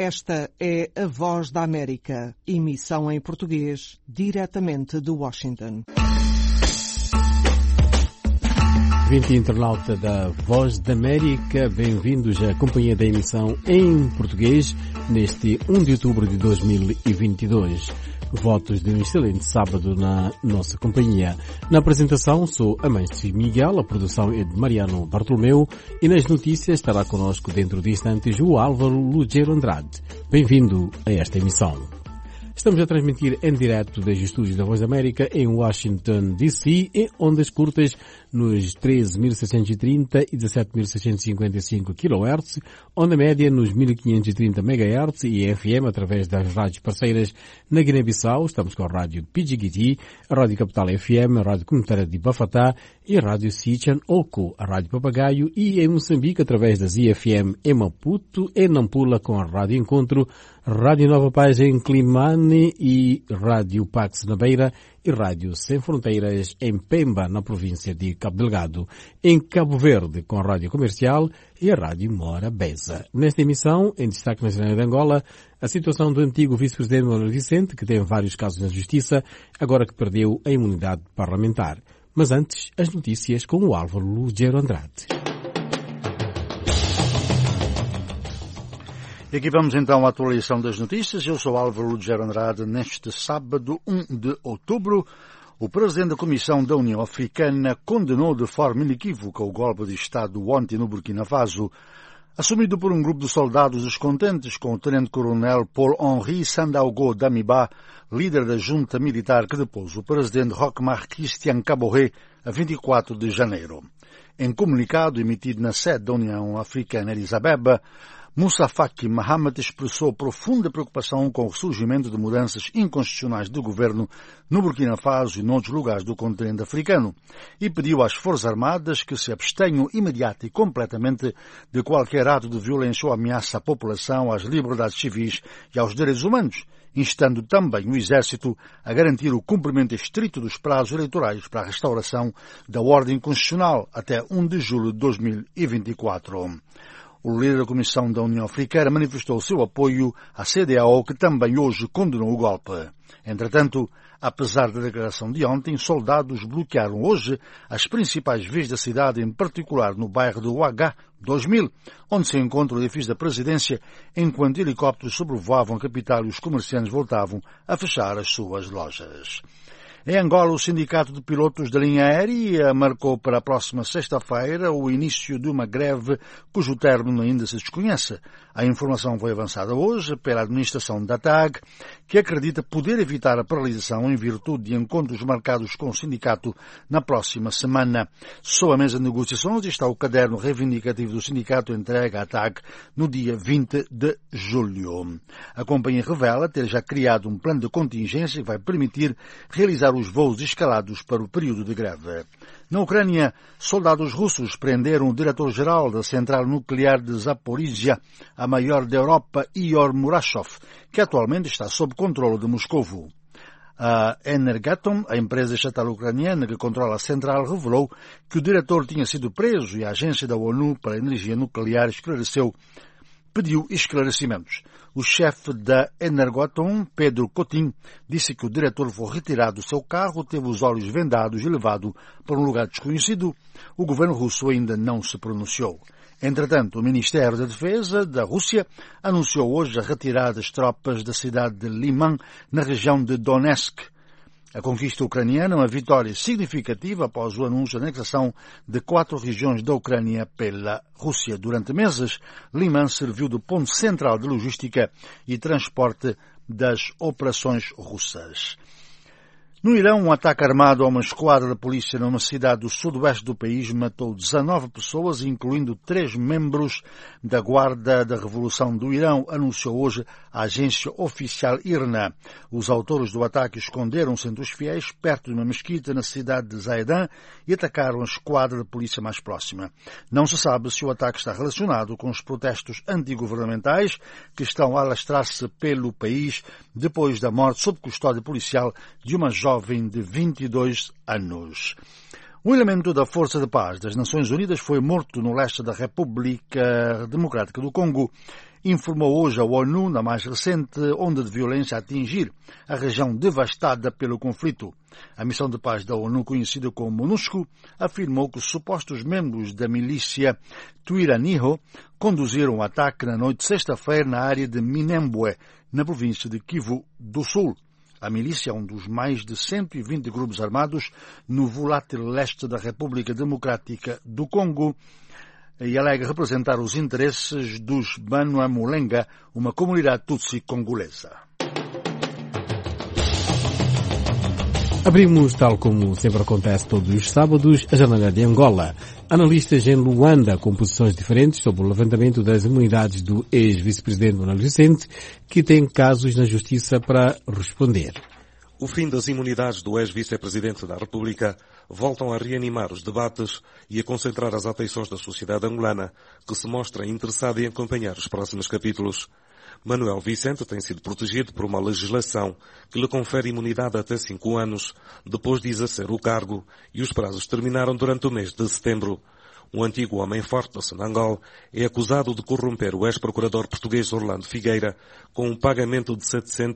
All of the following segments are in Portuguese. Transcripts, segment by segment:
Esta é a Voz da América, emissão em português, diretamente de Washington. 20 internauta da Voz da América, bem-vindos à companhia da emissão em português neste 1 de outubro de 2022. Votos de um excelente sábado na nossa companhia. Na apresentação sou Amâncio Miguel, a produção é de Mariano Bartolomeu e nas notícias estará connosco dentro de instantes o Álvaro Lugero Andrade. Bem-vindo a esta emissão. Estamos a transmitir em direto dos estúdios da Voz da América em Washington, D.C., em ondas curtas nos 13.630 e 17.655 kHz, onda média nos 1.530 MHz e FM através das rádios parceiras na Guiné-Bissau. Estamos com a rádio Pidjigiti, a rádio Capital FM, a rádio comunitária de Bafatá e a rádio Sichan Oco, a rádio Papagaio, e em Moçambique através das IFM em Maputo, em Nampula com a rádio Encontro, Rádio Nova Paz em Climane e Rádio Pax na Beira e Rádio Sem Fronteiras em Pemba, na província de Cabo Delgado, em Cabo Verde com a Rádio Comercial e a Rádio Mora Beza. Nesta emissão, em destaque nacional de Angola, a situação do antigo vice-presidente Manuel Vicente, que tem vários casos na Justiça, agora que perdeu a imunidade parlamentar. Mas antes, as notícias com o Álvaro Lugero Andrade. E aqui vamos então à atualização das notícias. Eu sou Álvaro Lugero Andrade. Neste sábado, 1 de outubro, o Presidente da Comissão da União Africana condenou de forma inequívoca o golpe de Estado ontem no Burkina Faso, assumido por um grupo de soldados descontentes com o Tenente-Coronel Paul-Henri Sandaogo Damiba, líder da junta militar que depôs o Presidente Roch-Marc Christian Kaboré a 24 de janeiro. Em comunicado emitido na sede da União Africana em Addis Abeba, Moussa Faki Mahamat expressou profunda preocupação com o surgimento de mudanças inconstitucionais do governo no Burkina Faso e noutros lugares do continente africano e pediu às Forças Armadas que se abstenham imediata e completamente de qualquer ato de violência ou ameaça à população, às liberdades civis e aos direitos humanos, instando também o Exército a garantir o cumprimento estrito dos prazos eleitorais para a restauração da ordem constitucional até 1 de julho de 2024. O líder da Comissão da União Africana manifestou o seu apoio à CEDEAO, que também hoje condenou o golpe. Entretanto, apesar da declaração de ontem, soldados bloquearam hoje as principais vias da cidade, em particular no bairro de Ouaga 2000, onde se encontra o edifício da presidência, enquanto helicópteros sobrevoavam a capital e os comerciantes voltavam a fechar as suas lojas. Em Angola, o Sindicato de Pilotos da Linha Aérea marcou para a próxima sexta-feira o início de uma greve cujo término ainda se desconhece. A informação foi avançada hoje pela administração da TAG, que acredita poder evitar a paralisação em virtude de encontros marcados com o sindicato na próxima semana. Sob a mesa de negociações está o caderno reivindicativo do sindicato entregue à TAG no dia 20 de julho. A companhia revela ter já criado um plano de contingência que vai permitir realizar os voos escalados para o período de greve. Na Ucrânia, soldados russos prenderam o diretor-geral da central nuclear de Zaporizhia, a maior da Europa, Ihor Murashov, que atualmente está sob controle de Moscovo. A Energatom, a empresa estatal ucraniana que controla a central, revelou que o diretor tinha sido preso e a agência da ONU para a energia nuclear pediu esclarecimentos. O chefe da Energatom, Pedro Cotin, disse que o diretor foi retirado do seu carro, teve os olhos vendados e levado para um lugar desconhecido. O governo russo ainda não se pronunciou. Entretanto, o Ministério da Defesa da Rússia anunciou hoje a retirada das tropas da cidade de Liman, na região de Donetsk. A conquista ucraniana é uma vitória significativa após o anúncio da anexação de 4 regiões da Ucrânia pela Rússia. Durante meses, Liman serviu de ponto central de logística e transporte das operações russas. No Irão, um ataque armado a uma esquadra da polícia numa cidade do sudoeste do país matou 19 pessoas, incluindo 3 membros da Guarda da Revolução do Irão, anunciou hoje a agência oficial IRNA. Os autores do ataque esconderam-se entre os fiéis perto de uma mesquita na cidade de Zaidan e atacaram a esquadra da polícia mais próxima. Não se sabe se o ataque está relacionado com os protestos antigovernamentais que estão a alastrar-se pelo país depois da morte sob custódia policial de uma jovem de 22 anos. Um elemento da Força de Paz das Nações Unidas foi morto no leste da República Democrática do Congo, informou hoje a ONU na mais recente onda de violência a atingir a região devastada pelo conflito. A missão de paz da ONU, conhecida como MONUSCO, afirmou que os supostos membros da milícia Twiraniho conduziram o ataque na noite de sexta-feira na área de Minembwe, na província de Kivu do Sul. A milícia é um dos mais de 120 grupos armados no volátil leste da República Democrática do Congo e alega representar os interesses dos Banyamulenge, uma comunidade tutsi congolesa. Abrimos, tal como sempre acontece todos os sábados, a janela de Angola. Analistas em Luanda com posições diferentes sobre o levantamento das imunidades do ex-vice-presidente Manuel Vicente, que tem casos na justiça para responder. O fim das imunidades do ex-vice-presidente da República voltam a reanimar os debates e a concentrar as atenções da sociedade angolana, que se mostra interessada em acompanhar os próximos capítulos. Manuel Vicente tem sido protegido por uma legislação que lhe confere imunidade até 5 anos, depois de exercer o cargo, e os prazos terminaram durante o mês de setembro. Um antigo homem forte da Sonangol é acusado de corromper o ex-procurador português Orlando Figueira com um pagamento de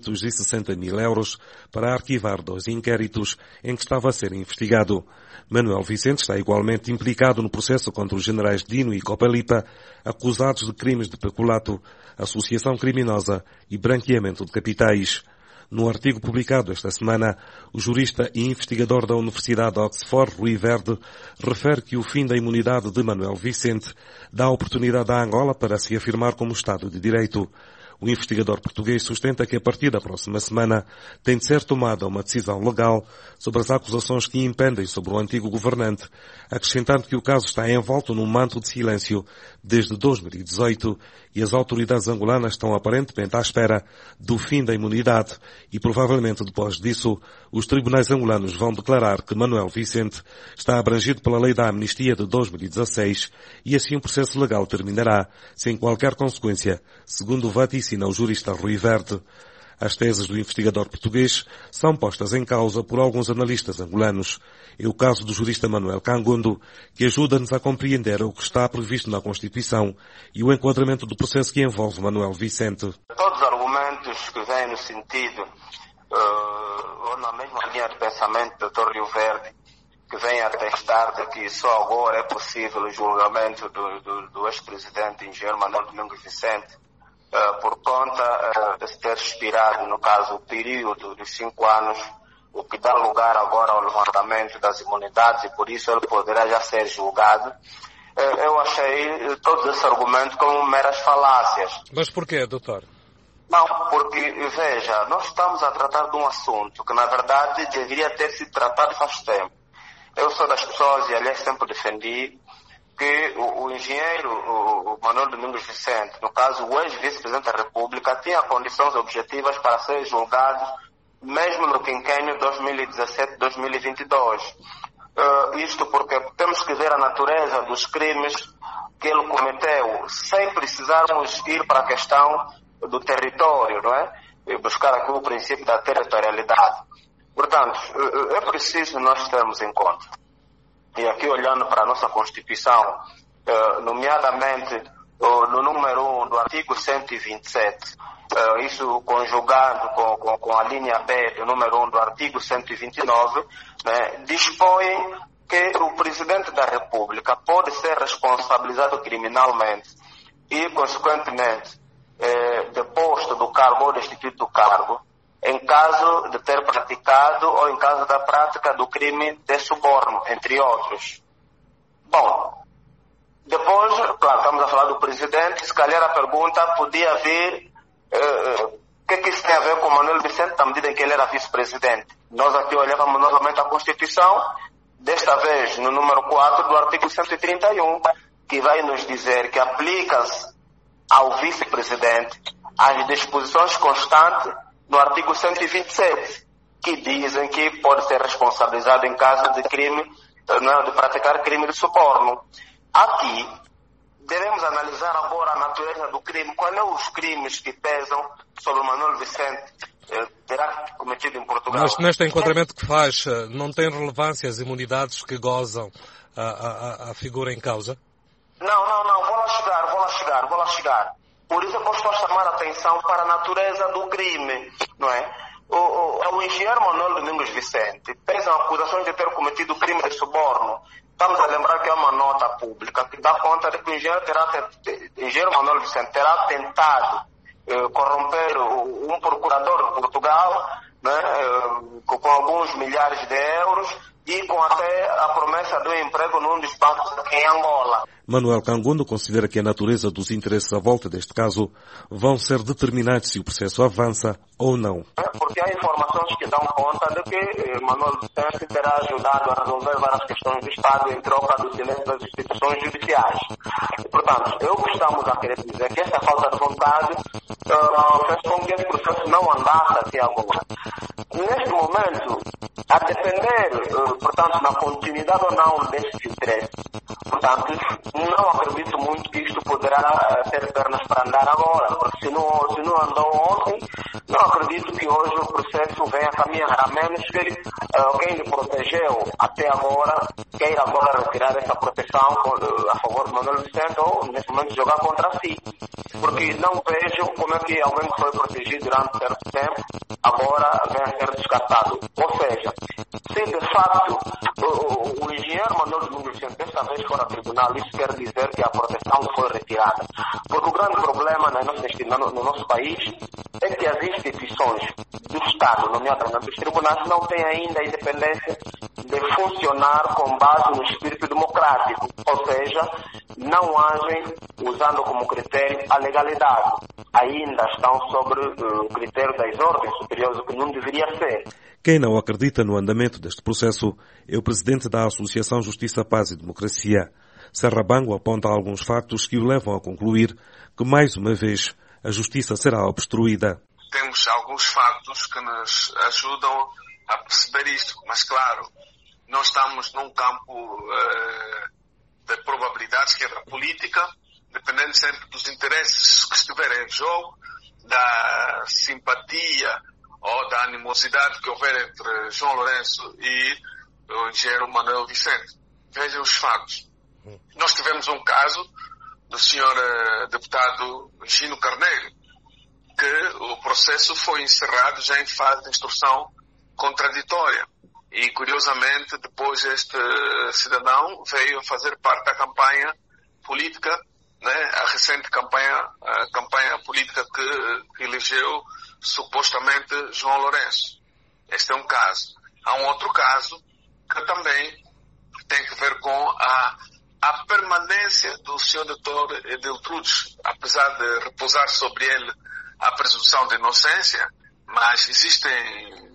760 mil euros para arquivar 2 inquéritos em que estava a ser investigado. Manuel Vicente está igualmente implicado no processo contra os generais Dino e Copelita, acusados de crimes de peculato, associação criminosa e branqueamento de capitais. No artigo publicado esta semana, o jurista e investigador da Universidade de Oxford, Rui Verde, refere que o fim da imunidade de Manuel Vicente dá oportunidade à Angola para se afirmar como Estado de Direito. O investigador português sustenta que a partir da próxima semana tem de ser tomada uma decisão legal sobre as acusações que impendem sobre o antigo governante, acrescentando que o caso está envolto num manto de silêncio desde 2018 e as autoridades angolanas estão aparentemente à espera do fim da imunidade e provavelmente depois disso os tribunais angolanos vão declarar que Manuel Vicente está abrangido pela lei da amnistia de 2016 e assim o processo legal terminará sem qualquer consequência, segundo vaticina o jurista Rui Verde. As teses do investigador português são postas em causa por alguns analistas angolanos. É o caso do jurista Manuel Cangondo, que ajuda-nos a compreender o que está previsto na Constituição e o enquadramento do processo que envolve Manuel Vicente. Todos os argumentos que vêm no sentido, ou na mesma linha de pensamento do Dr. Rio Verde, que vem atestar de que só agora é possível o julgamento do ex-presidente engenheiro Manuel Domingos Vicente, por conta de se ter expirado, no caso, o período dos 5 anos, o que dá lugar agora ao levantamento das imunidades e por isso ele poderá já ser julgado. Eu achei todos esses argumentos como meras falácias. Mas porquê, doutor? Não, porque, veja, nós estamos a tratar de um assunto que, na verdade, deveria ter sido tratado faz tempo. Eu sou das pessoas, e aliás sempre defendi, que o engenheiro o Manuel Domingos Vicente, no caso o ex-vice-presidente da República, tinha condições objetivas para ser julgado mesmo no quinquênio 2017-2022. Isto porque temos que ver a natureza dos crimes que ele cometeu, sem precisarmos ir para a questão do território, não é? E buscar aqui o princípio da territorialidade. Portanto, é preciso nós termos em conta. E aqui olhando para a nossa Constituição, nomeadamente no número 1 do artigo 127, isso conjugado com a linha B do número 1 do artigo 129, né, dispõe que o Presidente da República pode ser responsabilizado criminalmente e, consequentemente, deposto do cargo ou destituído do cargo, em caso de ter praticado ou em caso da prática do crime de suborno, entre outros. Bom, depois, claro, estamos a falar do presidente, se calhar a pergunta podia vir o que isso tem a ver com Manuel Vicente na medida em que ele era vice-presidente. Nós aqui olhávamos novamente a Constituição, desta vez no número 4 do artigo 131, que vai nos dizer que aplica-se ao vice-presidente as disposições constantes no artigo 127, que dizem que pode ser responsabilizado em caso de crime, de praticar crime de suborno. Aqui, devemos analisar agora a natureza do crime. Quais são os crimes que pesam sobre o Manuel Vicente terá cometido em Portugal? Mas neste enquadramento que faz, não tem relevância as imunidades que gozam a figura em causa? Não, vou lá chegar. Por isso é que eu estou a chamar a atenção para a natureza do crime, não é? O engenheiro Manuel Domingos Vicente pesam acusações de ter cometido crime de suborno. Estamos a lembrar que é uma nota pública que dá conta de que o engenheiro Manuel Vicente terá tentado corromper um procurador de Portugal, né, com alguns milhares de euros e com até a promessa de um emprego num despacho em Angola. Manuel Cangundo considera que a natureza dos interesses à volta deste caso vão ser determinados se o processo avança ou não. Porque há informações que dão conta de que Manuel Vicente terá ajudado a resolver várias questões do Estado em troca do silêncio das instituições judiciais. E, portanto, o que estamos a querer dizer é que esta falta de vontade fez com que esse processo não andasse até agora. Neste momento, a depender, portanto, na continuidade ou não deste interesse, portanto, não acredito muito que isto poderá ter pernas para andar agora, porque se não andou ontem, não acredito que hoje o processo venha a caminhar, a menos que alguém lhe protegeu até agora, queira agora retirar essa proteção a favor de Manuel Vicente ou, nesse momento, jogar contra si. Porque não vejo como é que alguém que foi protegido durante certo tempo agora vem a ser descartado. Ou seja, se de facto o engenheiro Manuel Domingos Vicente desta vez for a tribunal, isso quer dizer que a proteção foi retirada. Porque o grande problema no nosso país é que as instituições do Estado, nomeadamente os tribunais, não têm ainda a independência de funcionar com base no espírito democrático. Ou seja, não agem usando como critério a legalidade. Ainda estão sobre o critério das ordens superiores, o que não deveria ser. Quem não acredita no andamento deste processo é o presidente da Associação Justiça, Paz e Democracia. Serrabango aponta alguns factos que o levam a concluir que, mais uma vez, a justiça será obstruída. Temos alguns factos que nos ajudam a perceber isto, mas claro, nós estamos num campo de probabilidades, que é da política, dependendo sempre dos interesses que estiverem em jogo, da simpatia ou da animosidade que houver entre João Lourenço e o engenheiro Manuel Vicente. Vejam os fatos. Nós tivemos um caso do senhor deputado Gino Carneiro, que o processo foi encerrado já em fase de instrução contraditória. E, curiosamente, depois este cidadão veio a fazer parte da campanha política, né, a recente campanha política que elegeu supostamente João Lourenço. Este é um caso. Há um outro caso que também tem que ver com a permanência do Sr. Dr. Edeltrudes, apesar de repousar sobre ele a presunção de inocência, mas existem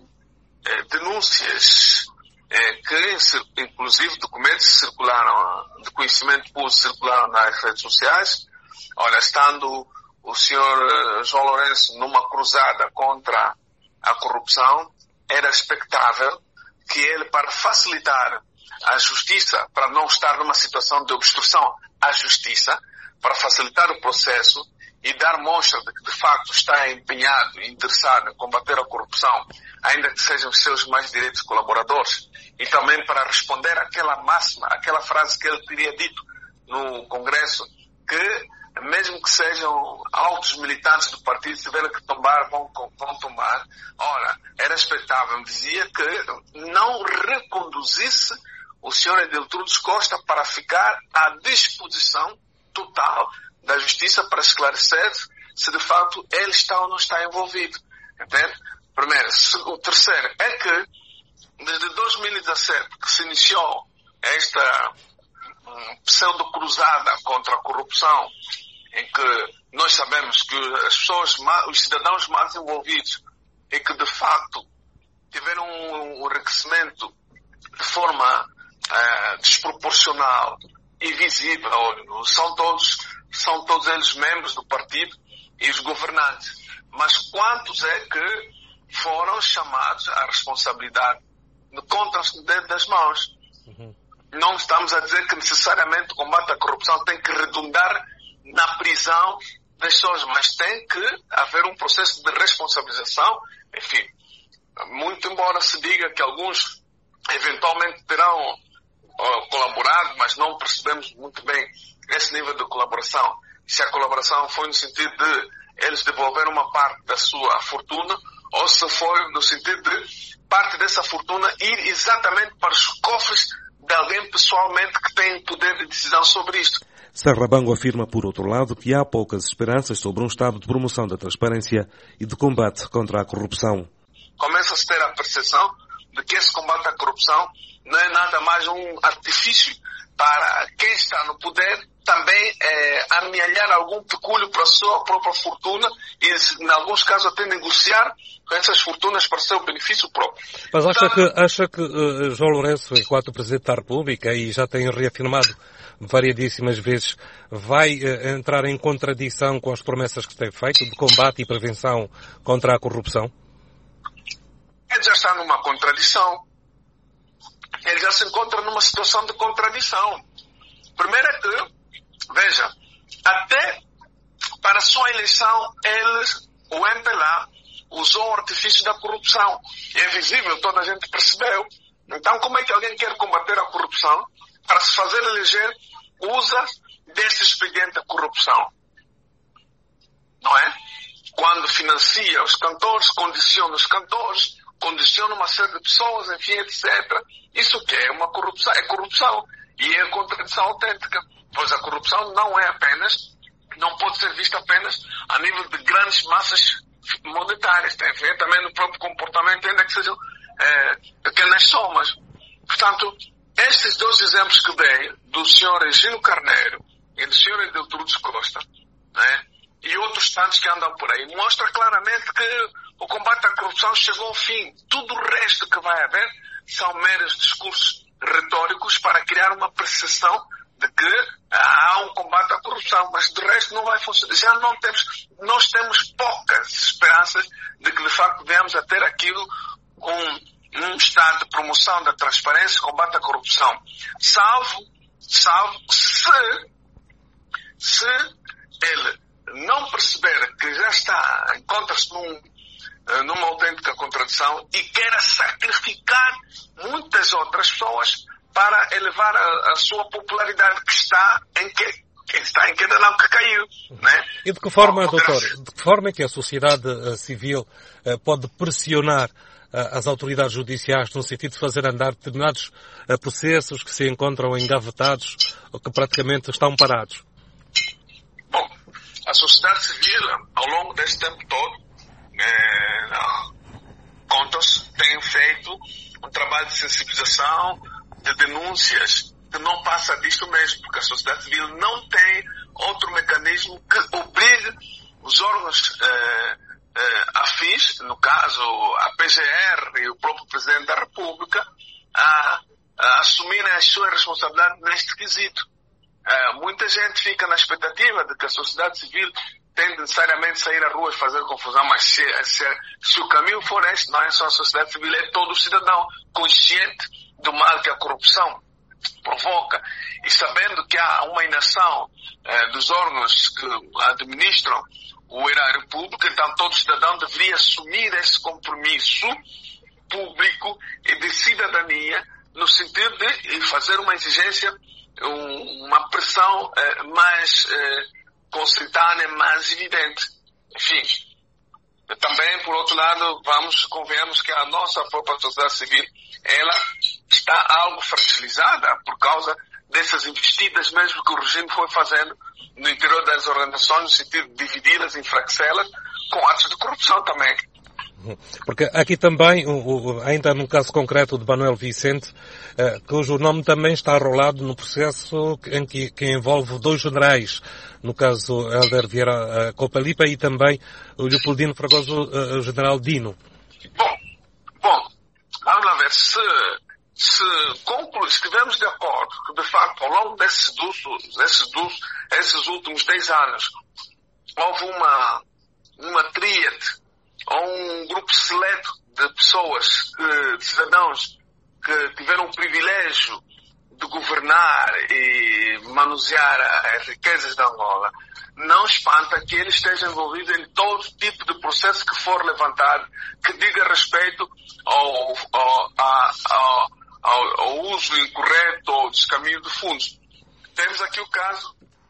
denúncias que, inclusive, documentos circularam, de conhecimento público circularam nas redes sociais. Olha, estando o senhor João Lourenço numa cruzada contra a corrupção, era expectável que ele, para facilitar a justiça, para não estar numa situação de obstrução à justiça, para facilitar o processo e dar mostra de que, de facto, está empenhado e interessado em combater a corrupção, ainda que sejam os seus mais direitos colaboradores, e também para responder àquela máxima, àquela frase que ele teria dito no Congresso, que mesmo que sejam altos militantes do partido, se tiverem que tombar, vão tombar. Ora, era expectável, dizia, que não reconduzisse o senhor Edeltrudes Costa para ficar à disposição total da justiça para esclarecer se de facto ele está ou não está envolvido. Entende? Primeiro. O terceiro é que desde 2017 que se iniciou esta pseudo-cruzada contra a corrupção, em que nós sabemos que as pessoas, os cidadãos mais envolvidos e que de facto tiveram um enriquecimento de forma desproporcional e visível, são todos eles membros do partido e os governantes. Mas quantos é que foram chamados à responsabilidade? Contam-se no dedo das mãos. Não estamos a dizer que necessariamente o combate à corrupção tem que redundar na prisão das pessoas, mas tem que haver um processo de responsabilização. Enfim, muito embora se diga que alguns eventualmente terão colaborado, mas não percebemos muito bem esse nível de colaboração. se a colaboração foi no sentido de eles devolveram uma parte da sua fortuna ou se foi no sentido de parte dessa fortuna ir exatamente para os cofres de alguém pessoalmente que tem poder de decisão sobre isto. Sarrabango afirma, por outro lado, que há poucas esperanças sobre um estado de promoção da transparência e de combate contra a corrupção. Começa-se a ter a percepção de que esse combate à corrupção não é nada mais um artifício para quem está no poder também amealhar algum pecúlio para a sua própria fortuna e, em alguns casos, até negociar com essas fortunas para seu benefício próprio. Mas acha que João Lourenço, enquanto Presidente da República, e já tem reafirmado variedíssimas vezes, vai entrar em contradição com as promessas que tem feito de combate e prevenção contra a corrupção? Ele já está numa contradição. Ele já se encontra numa situação de contradição. Primeiro é que, veja, até para a sua eleição, o MPLA usou o artifício da corrupção. É visível, toda a gente percebeu. Então, como é que alguém quer combater a corrupção? Para se fazer eleger, usa desse expediente da corrupção. Não é? Quando financia os cantores, condiciona uma série de pessoas, enfim, etc. Isso que é uma corrupção? É corrupção. E é contradição autêntica. Pois a corrupção não pode ser vista apenas a nível de grandes massas monetárias. Tem a ver também no próprio comportamento, ainda que sejam pequenas somas. Portanto, estes dois exemplos que dei, do Sr. Egílio Carneiro e do Sr. Edeltrudes Costa, né, e outros tantos que andam por aí, mostra claramente que o combate à corrupção chegou ao fim. Tudo o resto que vai haver são meros discursos retóricos para criar uma percepção de que há um combate à corrupção, mas de resto não vai funcionar. Nós temos poucas esperanças de que de facto venhamos a ter aquilo um estado de promoção da transparência e combate à corrupção, salvo se ele não perceber que já encontra-se numa autêntica contradição e queira sacrificar muitas outras pessoas para elevar a sua popularidade que está em queda, não, que caiu, né? E de que forma, doutor, de que forma é que a sociedade civil pode pressionar as autoridades judiciais no sentido de fazer andar determinados processos que se encontram engavetados ou que praticamente estão parados? Bom, a sociedade civil, ao longo deste tempo todo, contas tem feito um trabalho de sensibilização, de denúncias, que não passa disto mesmo, porque a sociedade civil não tem outro mecanismo que obrigue os órgãos afins, no caso a PGR e o próprio Presidente da República, a assumirem as suas responsabilidades neste quesito. Muita gente fica na expectativa de que a sociedade civil tem de necessariamente sair à rua e fazer confusão, mas se o caminho for este, não é só a sociedade civil, é todo o cidadão consciente do mal que a corrupção provoca e sabendo que há uma inação dos órgãos que administram o erário público, então todo cidadão deveria assumir esse compromisso público e de cidadania no sentido de fazer uma exigência, uma pressão mais consentânea, mais evidente. Enfim, também, por outro lado, convenhamos que a nossa própria sociedade civil, ela está algo fragilizada por causa dessas investidas mesmo que o regime foi fazendo no interior das organizações, no sentido de dividi-las, enfraquecê-las, com atos de corrupção também. Porque aqui também, ainda no caso concreto de Manuel Vicente, cujo nome também está arrolado no processo que envolve dois generais, no caso Hélder Vieira Copalipa e também o Leopoldino Fragoso, o general Dino. Bom, vamos lá ver, se estivermos de acordo que, de facto, ao longo desses últimos 10 anos, houve uma tríade, ou um grupo seleto de pessoas, de cidadãos, que tiveram o privilégio de governar e manusear as riquezas da Angola, não espanta que ele esteja envolvido em todo tipo de processo que for levantado, que diga respeito ao uso incorreto ou descaminho de fundos. Temos aqui o caso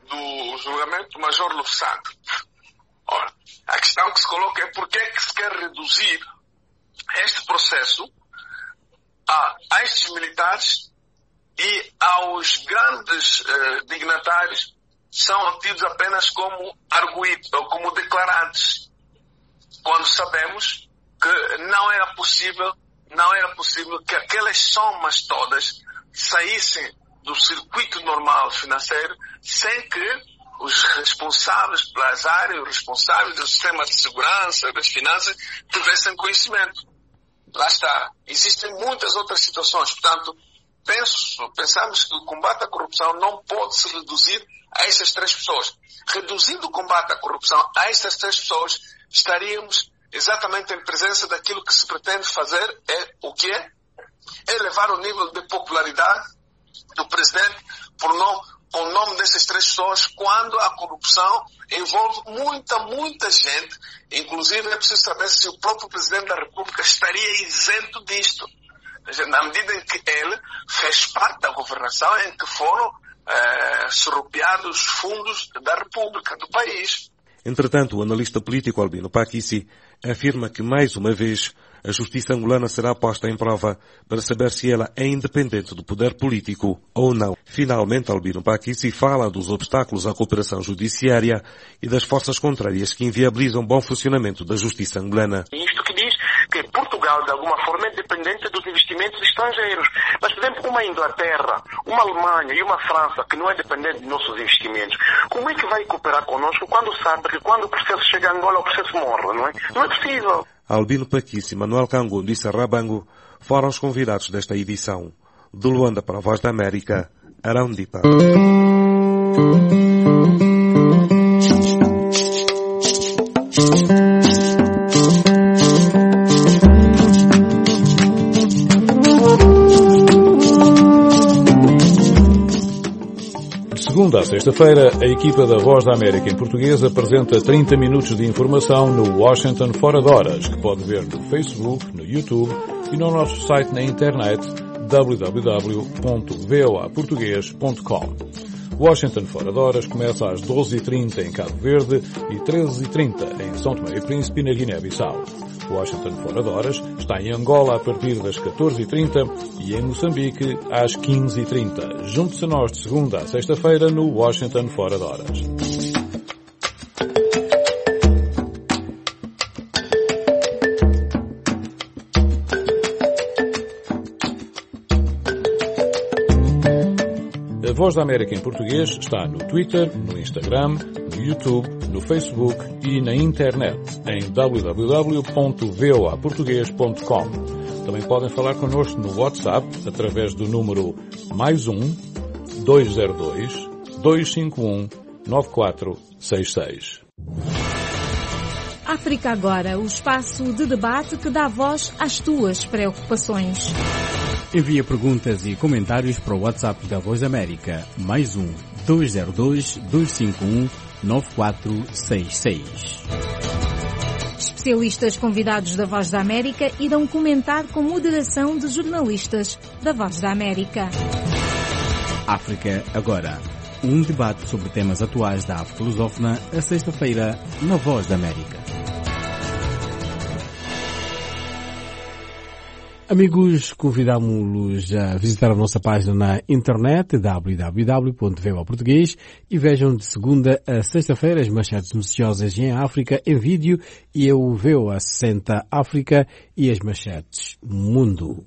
do julgamento do Major Lufsanga. Ora, a questão que se coloca é por que é que se quer reduzir este processo a estes militares e aos grandes dignatários são tidos apenas como arguidos ou como declarantes, quando sabemos que não era possível que aquelas somas todas saíssem do circuito normal financeiro sem que os responsáveis pelas áreas, os responsáveis do sistema de segurança, das finanças, tivessem conhecimento. Lá está. Existem muitas outras situações. Portanto, pensamos que o combate à corrupção não pode se reduzir a essas 3 pessoas. Reduzindo o combate à corrupção a essas 3 pessoas, estaríamos exatamente em presença daquilo que se pretende fazer, o que é elevar o nível de popularidade do presidente com o nome dessas 3 pessoas, quando a corrupção envolve muita gente. Inclusive é preciso saber se o próprio presidente da República estaria isento disto, na medida em que ele fez parte da governação em que foram surrupiados fundos da República, do país. Entretanto, o analista político Albino Pakissi afirma que, mais uma vez, a justiça angolana será posta em prova para saber se ela é independente do poder político ou não. Finalmente, Albino Pakissi fala dos obstáculos à cooperação judiciária e das forças contrárias que inviabilizam o bom funcionamento da justiça angolana. Isto que diz que Portugal, de alguma forma, é dependente dos investimentos estrangeiros. Mas, por exemplo, uma Inglaterra, uma Alemanha e uma França, que não é dependente dos nossos investimentos, como é que vai cooperar conosco quando sabe que quando o processo chega a Angola, o processo morre, não é? Não é possível. Albino Pakissi, Manuel Kangondo e Sarrabango foram os convidados desta edição. De Luanda para a Voz da América, Arão Dipa. Segunda a sexta-feira, a equipa da Voz da América em português apresenta 30 minutos de informação no Washington Fora de Horas, que pode ver no Facebook, no YouTube e no nosso site na internet www.voaportugues.com. Washington Fora de Horas começa às 12h30 em Cabo Verde e 13h30 em São Tomé e Príncipe, na Guiné-Bissau. Washington Fora de Horas está em Angola a partir das 14h30 e em Moçambique às 15h30. Junte-se a nós de segunda a sexta-feira no Washington Fora de Horas. A Voz da América em português está no Twitter, no Instagram, no YouTube, no Facebook e na internet em www.voaportugues.com. Também podem falar connosco no WhatsApp através do número +1 202 251 9466. África Agora, o espaço de debate que dá voz às tuas preocupações. Envia perguntas e comentários para o WhatsApp da Voz da América, +1 202 251 9466. Especialistas convidados da Voz da América irão comentar com moderação de jornalistas da Voz da América. África Agora, um debate sobre temas atuais da África lusófona, a sexta-feira, na Voz da América. Amigos, convidamos-los a visitar a nossa página na internet www.voaportugues e vejam de segunda a sexta-feira as manchetes noticiosas em África em vídeo e o VOA 60 África e as manchetes Mundo.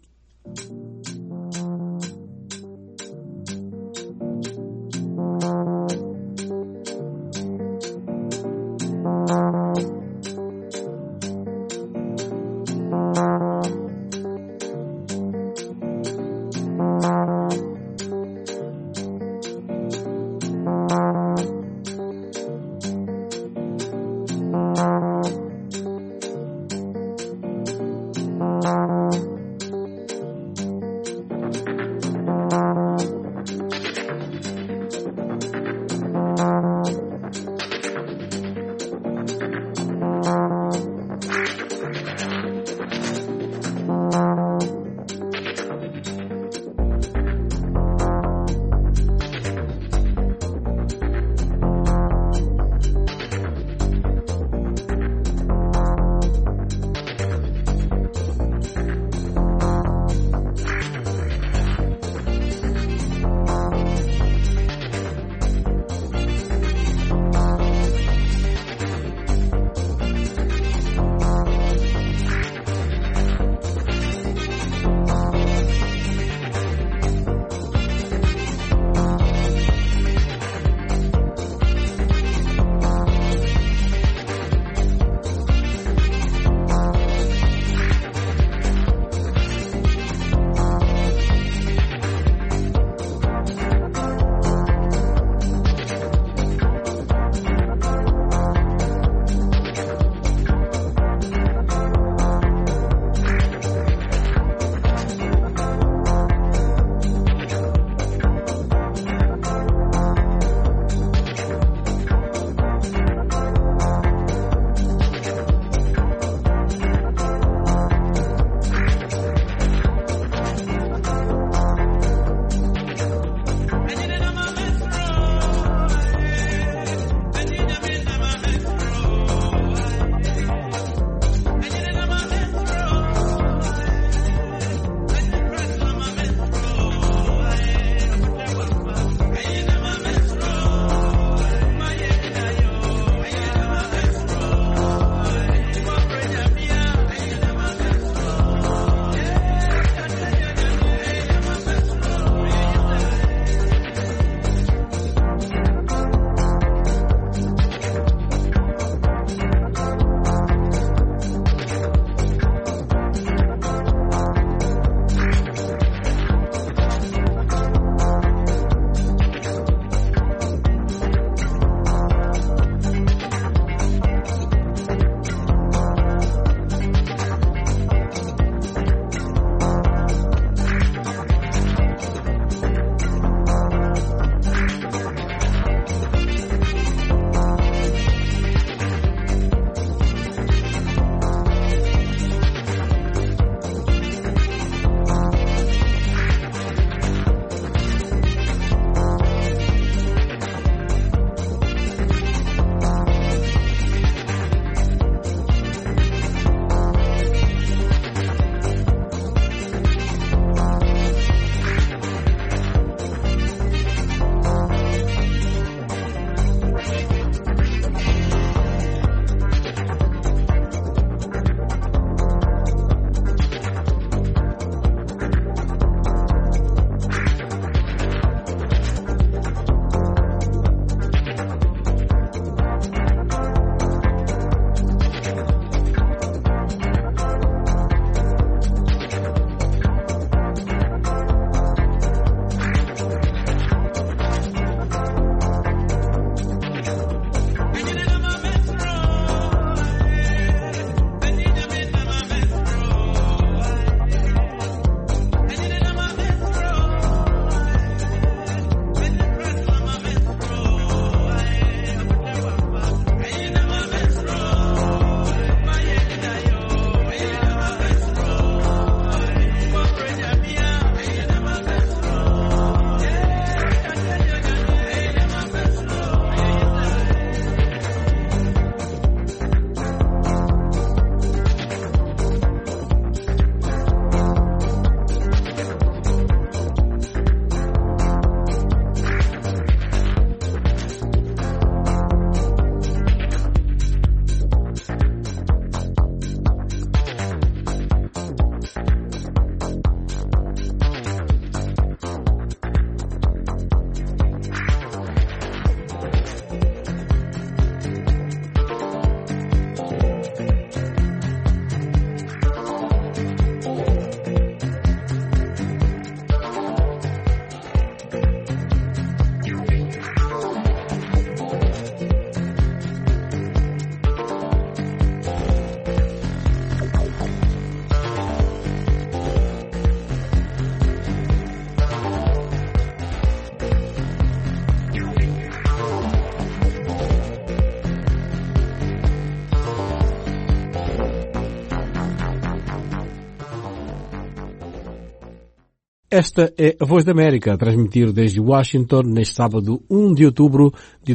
Esta é a Voz da América, a transmitir desde Washington neste sábado 1 de outubro de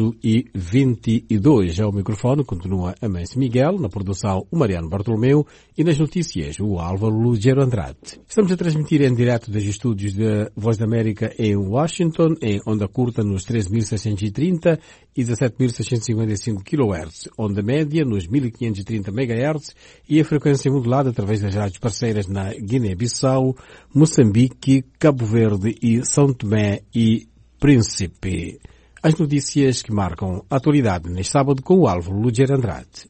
2022. Ao microfone continua a Mãe-se Miguel, na produção o Mariano Bartolomeu e nas notícias o Álvaro Lugero Andrade. Estamos a transmitir em direto dos estúdios da Voz da América em Washington, em onda curta nos 13.630 e 17.655 kHz, onda média nos 1.530 MHz e a frequência modulada através das rádios parceiras na Guiné-Bissau, Moçambique, Cabo Verde e São Tomé e Príncipe. As notícias que marcam a atualidade neste sábado com o Álvaro Lugero Andrade.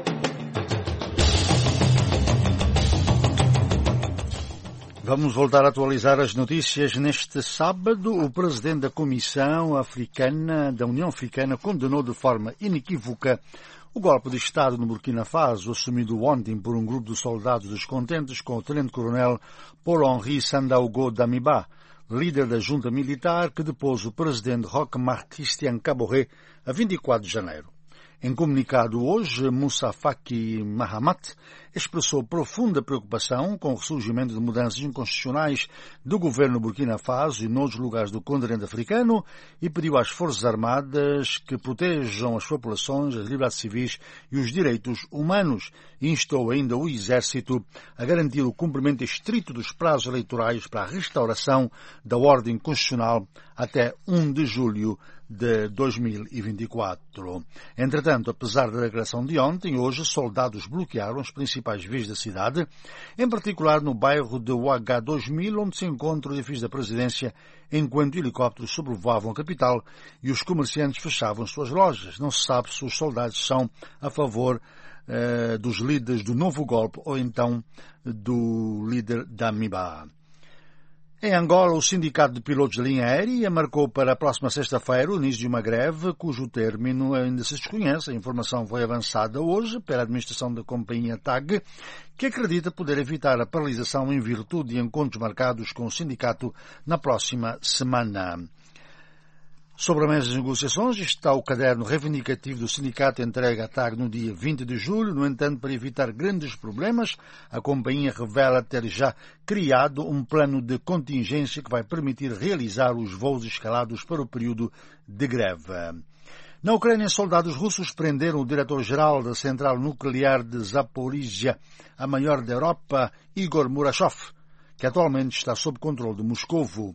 Vamos voltar a atualizar as notícias neste sábado. O presidente da Comissão Africana, da União Africana, condenou de forma inequívoca o golpe de Estado no Burkina Faso, assumido ontem por um grupo de soldados descontentes com o tenente-coronel Paul-Henri Sandaogo Damiba, líder da junta militar que depôs o presidente Roch-Marc Christian Kaboré a 24 de janeiro. Em comunicado hoje, Moussa Faki Mahamat expressou profunda preocupação com o ressurgimento de mudanças inconstitucionais do governo Burkina Faso e noutros lugares do continente africano e pediu às Forças Armadas que protejam as populações, as liberdades civis e os direitos humanos e instou ainda o Exército a garantir o cumprimento estrito dos prazos eleitorais para a restauração da ordem constitucional até 1 de julho de 2024. Entretanto, apesar da declaração de ontem, hoje soldados bloquearam as principais vias da cidade, em particular no bairro de UH2000, onde se encontra o edifício da presidência, enquanto helicópteros sobrevoavam a capital e os comerciantes fechavam suas lojas. Não se sabe se os soldados são a favor dos líderes do novo golpe ou então do líder Damiba. Em Angola, o Sindicato de Pilotos de Linha Aérea marcou para a próxima sexta-feira o início de uma greve cujo término ainda se desconhece. A informação foi avançada hoje pela administração da companhia TAG, que acredita poder evitar a paralisação em virtude de encontros marcados com o sindicato na próxima semana. Sobre a mesa das negociações está o caderno reivindicativo do sindicato entregue à TAG no dia 20 de julho. No entanto, para evitar grandes problemas, a companhia revela ter já criado um plano de contingência que vai permitir realizar os voos escalados para o período de greve. Na Ucrânia, soldados russos prenderam o diretor-geral da central nuclear de Zaporizhia, a maior da Europa, Igor Murashov, que atualmente está sob controle de Moscovo.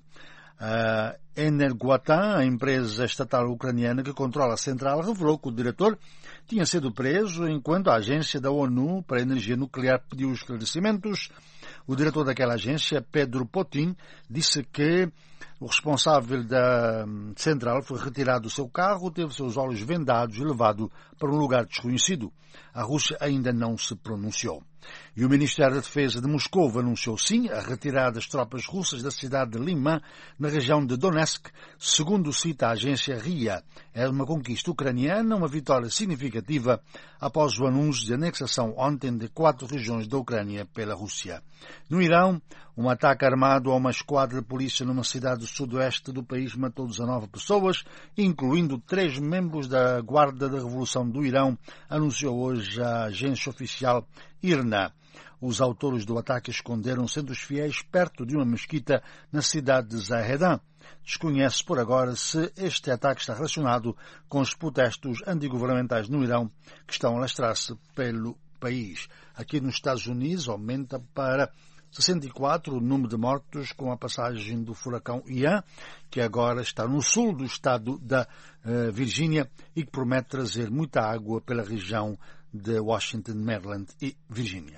A Energoatan, a empresa estatal ucraniana que controla a central, revelou que o diretor tinha sido preso enquanto a agência da ONU para a energia nuclear pediu esclarecimentos. O diretor daquela agência, Pedro Potin, disse que o responsável da central foi retirado do seu carro, teve seus olhos vendados e levado para um lugar desconhecido. A Rússia ainda não se pronunciou. E o Ministério da Defesa de Moscou anunciou sim a retirada das tropas russas da cidade de Liman, na região de Donetsk, segundo cita a agência RIA. É uma conquista ucraniana, uma vitória significativa após o anúncio de anexação ontem de 4 regiões da Ucrânia pela Rússia. No Irão, um ataque armado a uma esquadra de polícia numa cidade do sudoeste do país matou 19 pessoas, incluindo 3 membros da Guarda da Revolução do Irão, anunciou hoje a agência oficial IRNA. Os autores do ataque esconderam-se entre os fiéis perto de uma mesquita na cidade de Zahedan. Desconhece por agora se este ataque está relacionado com os protestos antigovernamentais no Irão que estão a alastrar-se pelo país. Aqui nos Estados Unidos aumenta para 64 o número de mortos com a passagem do furacão Ian, que agora está no sul do estado da Virgínia e que promete trazer muita água pela região de Washington, Maryland e Virgínia.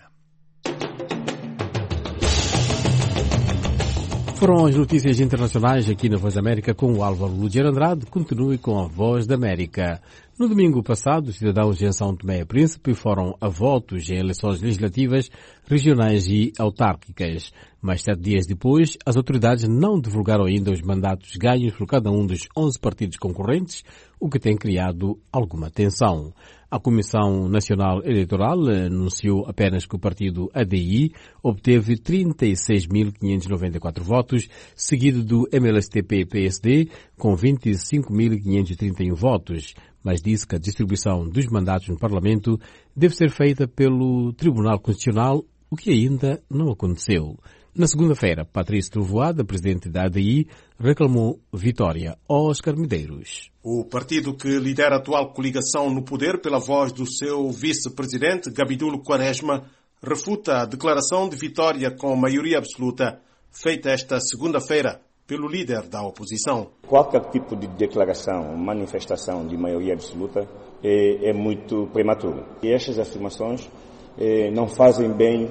Foram as notícias internacionais aqui na Voz da América com o Álvaro Lugero Andrade. Continue com a Voz da América. No domingo passado, os cidadãos em São Tomé e Príncipe foram a votos em eleições legislativas, regionais e autárquicas. Mais 7 dias depois, as autoridades não divulgaram ainda os mandatos ganhos por cada um dos 11 partidos concorrentes, o que tem criado alguma tensão. A Comissão Nacional Eleitoral anunciou apenas que o partido ADI obteve 36.594 votos, seguido do MLSTP-PSD com 25.531 votos, mas disse que a distribuição dos mandatos no Parlamento deve ser feita pelo Tribunal Constitucional, o que ainda não aconteceu. Na segunda-feira, Patrício Trovoada, presidente da ADI, reclamou vitória. Oscar Medeiros. O partido que lidera a atual coligação no poder, pela voz do seu vice-presidente, Gabidulo Quaresma, refuta a declaração de vitória com maioria absoluta, feita esta segunda-feira pelo líder da oposição. Qualquer tipo de declaração, manifestação de maioria absoluta é muito prematuro. E estas afirmações não fazem bem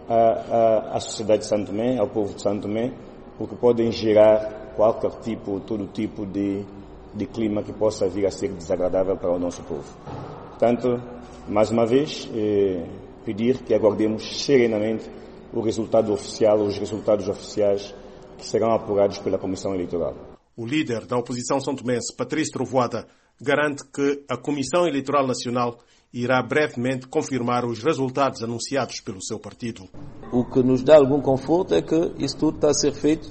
à sociedade de Santo Tomé, ao povo de Santo Tomé, porque podem gerar todo tipo de clima que possa vir a ser desagradável para o nosso povo. Portanto, mais uma vez, pedir que aguardemos serenamente os resultados oficiais que serão apurados pela Comissão Eleitoral. O líder da oposição são-tomense, Patrício Trovoada, garante que a Comissão Eleitoral Nacional irá brevemente confirmar os resultados anunciados pelo seu partido. O que nos dá algum conforto é que isso tudo está a ser feito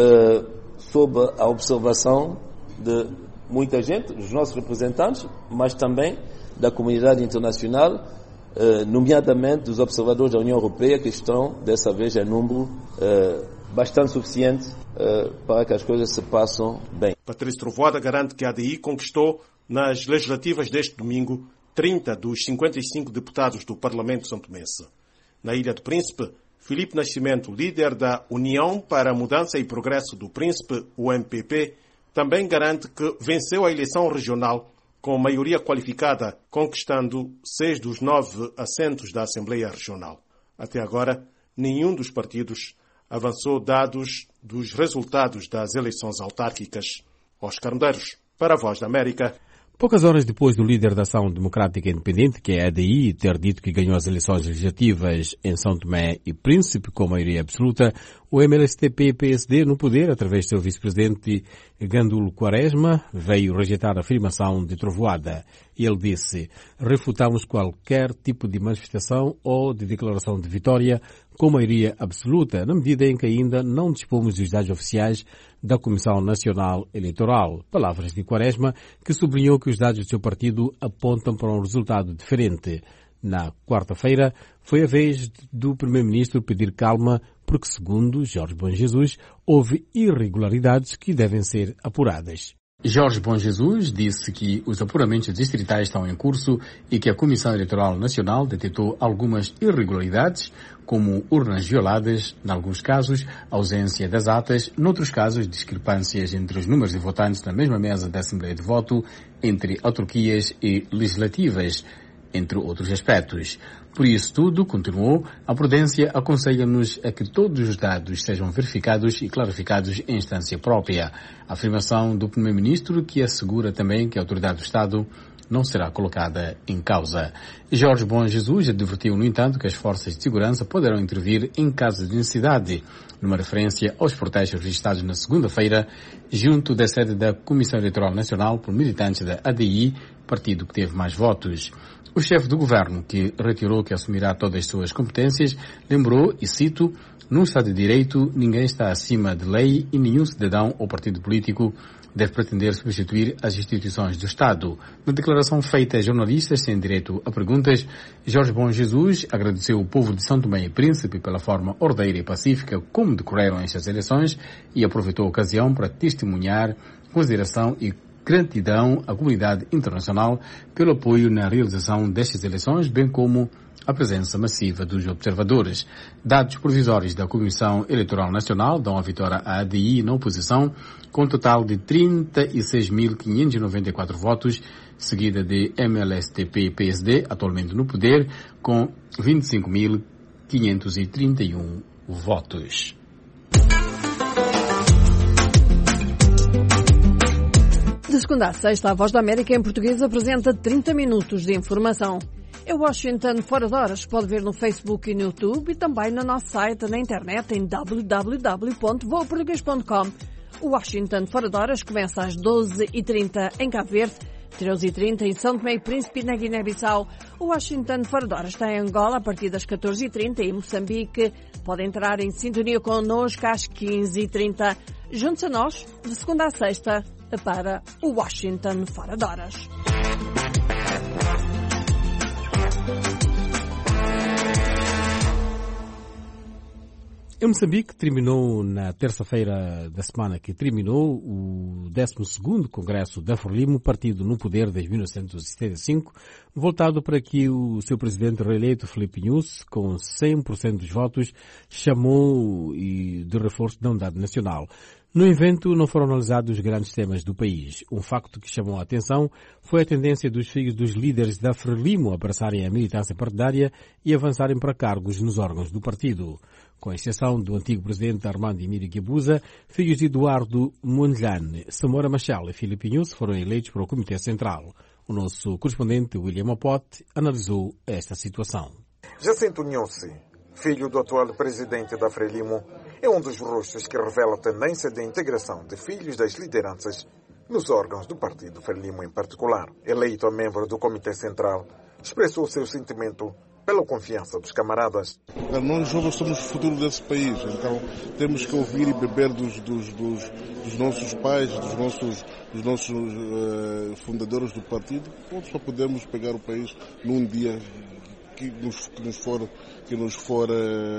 sob a observação de muita gente, dos nossos representantes, mas também da comunidade internacional, nomeadamente dos observadores da União Europeia, que estão, dessa vez, em número bastante suficiente para que as coisas se passem bem. Patrício Trovoada garante que a ADI conquistou, nas legislativas deste domingo, 30 dos 55 deputados do Parlamento santomense. Na Ilha do Príncipe, Filipe Nascimento, líder da União para a Mudança e Progresso do Príncipe, o MPP, também garante que venceu a eleição regional com maioria qualificada, conquistando 6 dos 9 assentos da Assembleia Regional. Até agora, nenhum dos partidos avançou dados dos resultados das eleições autárquicas. Oscar Medeiros, para a Voz da América. Poucas horas depois do líder da Ação Democrática Independente, que é a ADI, ter dito que ganhou as eleições legislativas em São Tomé e Príncipe com maioria absoluta, o MLSTP-PSD no poder, através do seu vice-presidente Gabidulo Quaresma, veio rejeitar a afirmação de Trovoada. Ele disse: refutamos qualquer tipo de manifestação ou de declaração de vitória com maioria absoluta, na medida em que ainda não dispomos dos dados oficiais da Comissão Nacional Eleitoral. Palavras de Quaresma, que sublinhou que os dados do seu partido apontam para um resultado diferente. Na quarta-feira, foi a vez do Primeiro-Ministro pedir calma, porque, segundo Jorge Bom Jesus, houve irregularidades que devem ser apuradas. Jorge Bom Jesus disse que os apuramentos distritais estão em curso e que a Comissão Eleitoral Nacional detectou algumas irregularidades, como urnas violadas, em alguns casos, ausência das atas, noutros casos, discrepâncias entre os números de votantes na mesma mesa da Assembleia de Voto, entre autarquias e legislativas, entre outros aspectos. Por isso tudo, continuou, a prudência aconselha-nos a que todos os dados sejam verificados e clarificados em instância própria. A afirmação do Primeiro-Ministro, que assegura também que a autoridade do Estado não será colocada em causa. Jorge Bom Jesus advertiu, no entanto, que as forças de segurança poderão intervir em caso de necessidade, numa referência aos protestos registrados na segunda-feira, junto da sede da Comissão Eleitoral Nacional por militantes da ADI, partido que teve mais votos. O chefe do governo, que retirou que assumirá todas as suas competências, lembrou, e cito: "Num Estado de Direito, ninguém está acima de lei e nenhum cidadão ou partido político deve pretender substituir as instituições do Estado." Na declaração feita a jornalistas sem direito a perguntas, Jorge Bom Jesus agradeceu o povo de São Tomé e Príncipe pela forma ordeira e pacífica como decorreram estas eleições e aproveitou a ocasião para testemunhar consideração e gratidão à comunidade internacional pelo apoio na realização destas eleições, bem como a presença massiva dos observadores. Dados provisórios da Comissão Eleitoral Nacional dão a vitória à ADI na oposição, com um total de 36.594 votos, seguida de MLSTP-PSD, atualmente no poder, com 25.531 votos. De segunda a sexta, a Voz da América em português apresenta 30 minutos de informação. É Washington Fora de Horas, pode ver no Facebook e no YouTube e também no nosso site na internet em www.voaportugues.com. O Washington Fora de Horas começa às 12h30 em Cabo Verde, 13h30 em São Tomé e Príncipe na Guiné-Bissau. O Washington Fora de Horas está em Angola a partir das 14h30 e em Moçambique. Pode entrar em sintonia connosco às 15h30. Junte-se a nós, de segunda a sexta, para o Washington Fora de Horas. Em Moçambique, terminou na terça-feira da semana que terminou o 12º Congresso da Frelimo, partido no poder desde 1975, voltado para que o seu presidente reeleito, Filipe Nyusi, com 100% dos votos, chamou de reforço da unidade nacional. No evento não foram analisados os grandes temas do país. Um facto que chamou a atenção foi a tendência dos filhos dos líderes da Frelimo abraçarem a militância partidária e avançarem para cargos nos órgãos do partido. Com exceção do antigo presidente Armando Emílio Guebuza, filhos de Eduardo Mondlane, Samora Machel e Filipe Nyusi foram eleitos para o Comitê Central. O nosso correspondente William Apote analisou esta situação. Jacinto Nyusi, filho do atual presidente da Frelimo, é um dos rostos que revela a tendência de integração de filhos das lideranças nos órgãos do partido Frelimo em particular. Eleito a membro do Comitê Central, expressou seu sentimento pela confiança dos camaradas. Nós jovens somos o futuro desse país, então temos que ouvir e beber dos nossos pais, dos nossos fundadores do partido, para podermos pegar o país num dia que nos for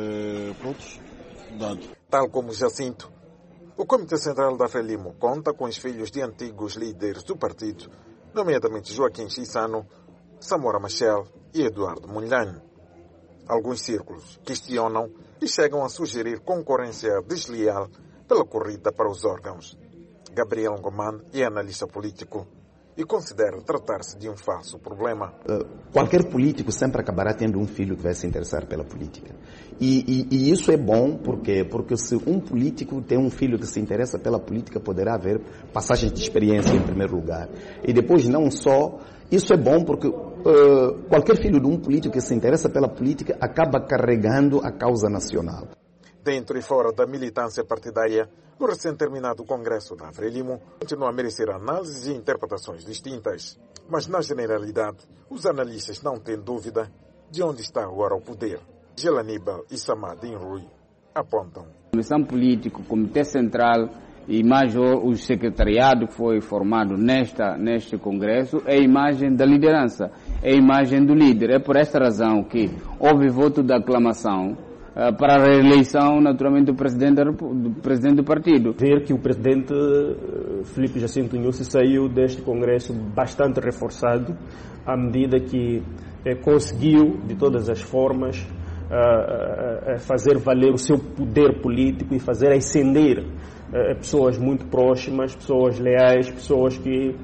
dado. Tal como Jacinto, o Comitê Central da Frelimo conta com os filhos de antigos líderes do partido, nomeadamente Joaquim Chissano, Samora Machel e Eduardo Mondlane. Alguns círculos questionam e chegam a sugerir concorrência desleal pela corrida para os órgãos. Gabriel Ngoman é analista político e considera tratar-se de um falso problema. Qualquer político sempre acabará tendo um filho que vai se interessar pela política. E isso é bom porque se um político tem um filho que se interessa pela política, poderá haver passagem de experiência em primeiro lugar. E depois não só... Isso é bom porque qualquer filho de um político que se interessa pela política acaba carregando a causa nacional. Dentro e fora da militância partidária, o recém-terminado Congresso da Frelimo continua a merecer análises e interpretações distintas. Mas, na generalidade, os analistas não têm dúvida de onde está agora o poder. Gelaníbal e Samadin Rui apontam. Comissão política, Comitê Central e mais o secretariado que foi formado neste Congresso é a imagem da liderança, é a imagem do líder. É por esta razão que houve voto de aclamação para a reeleição, naturalmente, do presidente do partido. Ver que o presidente Filipe Jacinto Nyusi saiu deste Congresso bastante reforçado, à medida que conseguiu, de todas as formas, fazer valer o seu poder político e fazer ascender pessoas muito próximas, pessoas leais, pessoas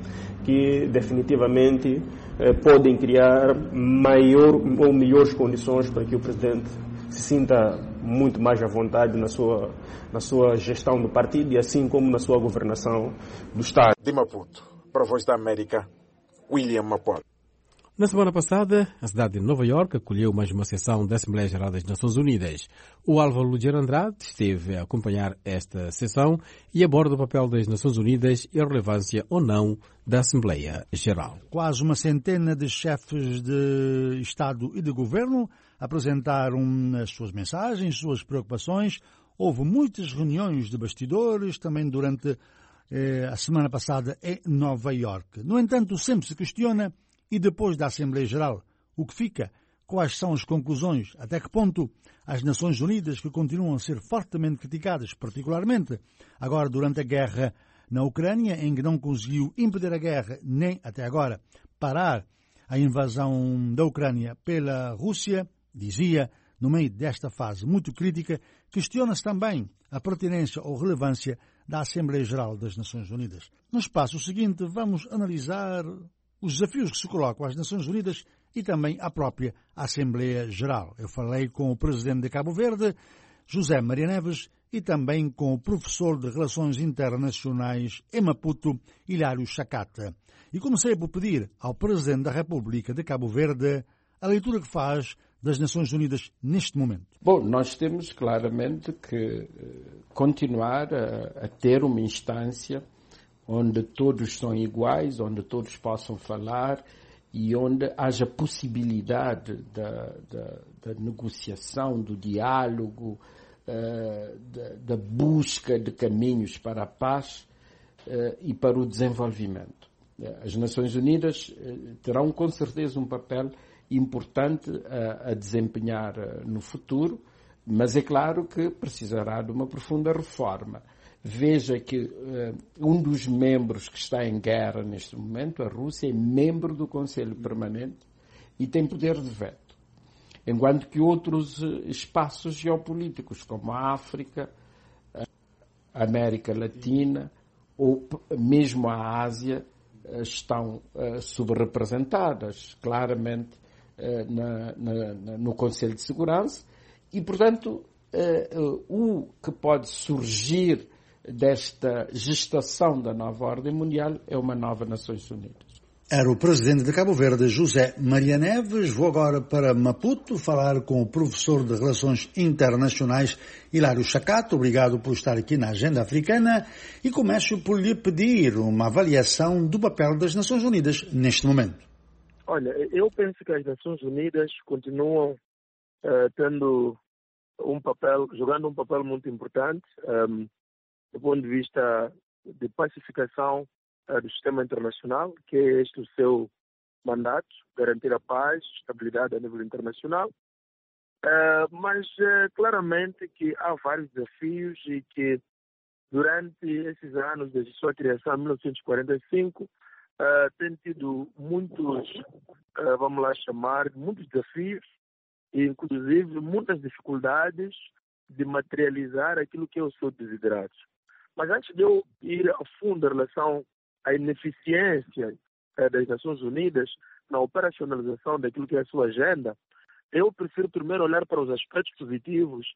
que definitivamente podem criar maior ou melhores condições para que o presidente se sinta muito mais à vontade na sua gestão do partido e assim como na sua governação do Estado. De Maputo, para a Voz da América, William Maputo. Na semana passada, a cidade de Nova Iorque acolheu mais uma sessão da Assembleia Geral das Nações Unidas. O Álvaro Lugero Andrade esteve a acompanhar esta sessão e aborda o papel das Nações Unidas e a relevância ou não da Assembleia Geral. Quase uma centena de chefes de Estado e de Governo apresentaram as suas mensagens, suas preocupações. Houve muitas reuniões de bastidores também durante a semana passada em Nova Iorque. No entanto, sempre se questiona, e depois da Assembleia Geral, o que fica? Quais são as conclusões? Até que ponto as Nações Unidas, que continuam a ser fortemente criticadas, particularmente agora durante a guerra na Ucrânia, em que não conseguiu impedir a guerra, nem até agora parar a invasão da Ucrânia pela Rússia, dizia, no meio desta fase muito crítica, questiona-se também a pertinência ou relevância da Assembleia Geral das Nações Unidas. No espaço seguinte, vamos analisar os desafios que se colocam às Nações Unidas e também à própria Assembleia Geral. Eu falei com o presidente de Cabo Verde, José Maria Neves, e também com o professor de Relações Internacionais em Maputo, Hilário Chacata. E comecei por pedir ao presidente da República de Cabo Verde a leitura que faz das Nações Unidas neste momento. Bom, nós temos claramente que continuar a ter uma instância onde todos são iguais, onde todos possam falar e onde haja possibilidade da negociação, do diálogo, da busca de caminhos para a paz e para o desenvolvimento. As Nações Unidas terão com certeza um papel importante a desempenhar no futuro, Mas é claro que precisará de uma profunda reforma. Veja que um dos membros que está em guerra neste momento, a Rússia, é membro do Conselho Permanente e tem poder de veto. Enquanto que outros espaços geopolíticos, como a África, a América Latina ou mesmo a Ásia, estão subrepresentadas claramente no Conselho de Segurança e, portanto, o que pode surgir desta gestação da nova ordem mundial é uma nova Nações Unidas. Era o presidente de Cabo Verde, José Maria Neves. Vou agora para Maputo falar com o professor de Relações Internacionais, Hilário Chacato. Obrigado por estar aqui na Agenda Africana. E começo por lhe pedir uma avaliação do papel das Nações Unidas neste momento. Olha, eu penso que as Nações Unidas continuam jogando um papel muito importante do ponto de vista de pacificação do sistema internacional, que é este o seu mandato, garantir a paz, estabilidade a nível internacional. Mas claramente que há vários desafios e que durante esses anos, desde sua criação em 1945, tem tido muitos desafios e inclusive muitas dificuldades de materializar aquilo que é o seu desidrato. Mas antes de eu ir a fundo em relação à ineficiência das Nações Unidas na operacionalização daquilo que é a sua agenda, eu prefiro primeiro olhar para os aspectos positivos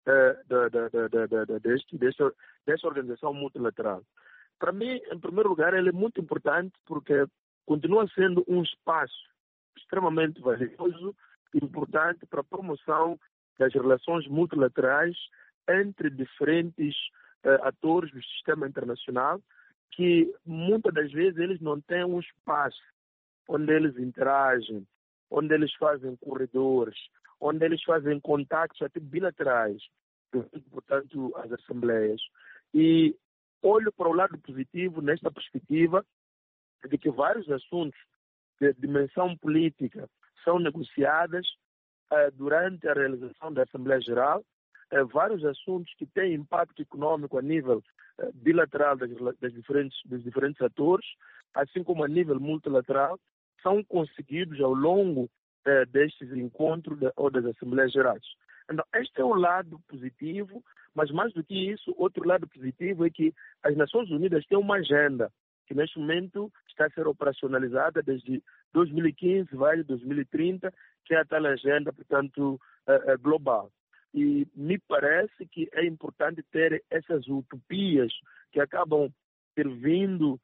desta organização multilateral. Para mim, em primeiro lugar, ele é muito importante porque continua sendo um espaço extremamente valioso e importante para a promoção das relações multilaterais entre diferentes atores do sistema internacional, que muitas das vezes eles não têm um espaço onde eles interagem, onde eles fazem corredores, onde eles fazem contactos até bilaterais, portanto, as assembleias. E olho para o lado positivo nesta perspectiva de que vários assuntos de dimensão política são negociadas durante a realização da Assembleia Geral, vários assuntos que têm impacto econômico a nível bilateral dos diferentes atores, assim como a nível multilateral, são conseguidos ao longo destes encontros ou das Assembleias Gerais. Então, este é o lado positivo, mas mais do que isso, outro lado positivo é que as Nações Unidas têm uma agenda que neste momento está a ser operacionalizada desde 2015, vai de 2030, que é a tal agenda, portanto, global. E me parece que é importante ter essas utopias que acabam servindo,